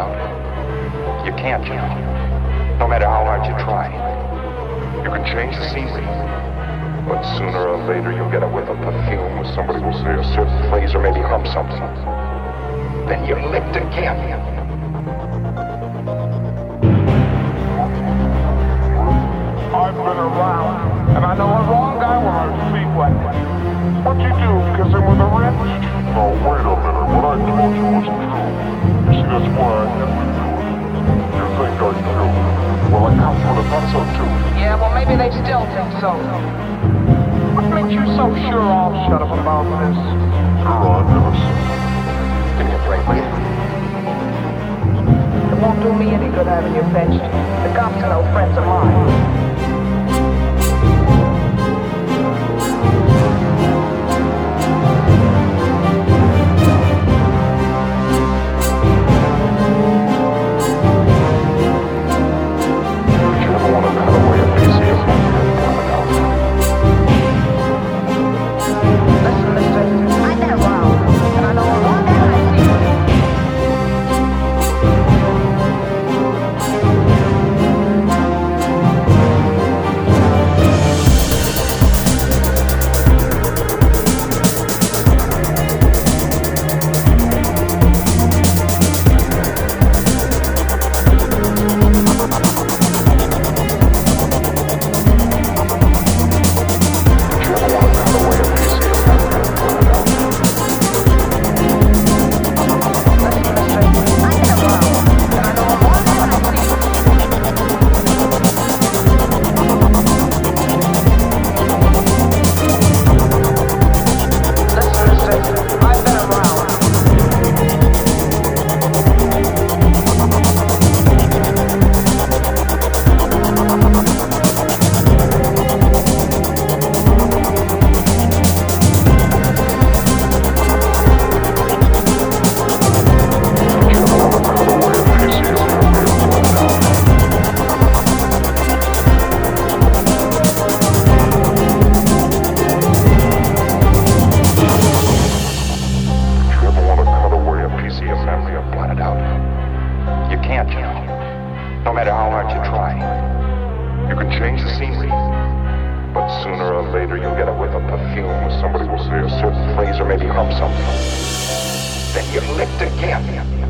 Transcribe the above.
out. You can't, no matter how hard you try. You can change the scenery, but sooner or later you'll get a whiff of perfume, or somebody will say a certain phrase or maybe hum something. Then you're licked again. I've been around, and I know a wrong guy when I see one. What'd you do, kiss him with a wrench? Oh, wait a minute, what I told you was true. You see, that's why I get with you. You think I do? Well, the cops would have thought so too. Yeah, well, maybe they still think so. What makes you so sure I'll shut up about this? Sure, I never said. Give me a break, will you? It won't do me any good having you fetched. The cops are no friends of mine. No matter how hard you try. You can change the scenery, but sooner or later you'll get a whiff of perfume, or somebody will say a certain phrase or maybe hum something. Then you're licked again.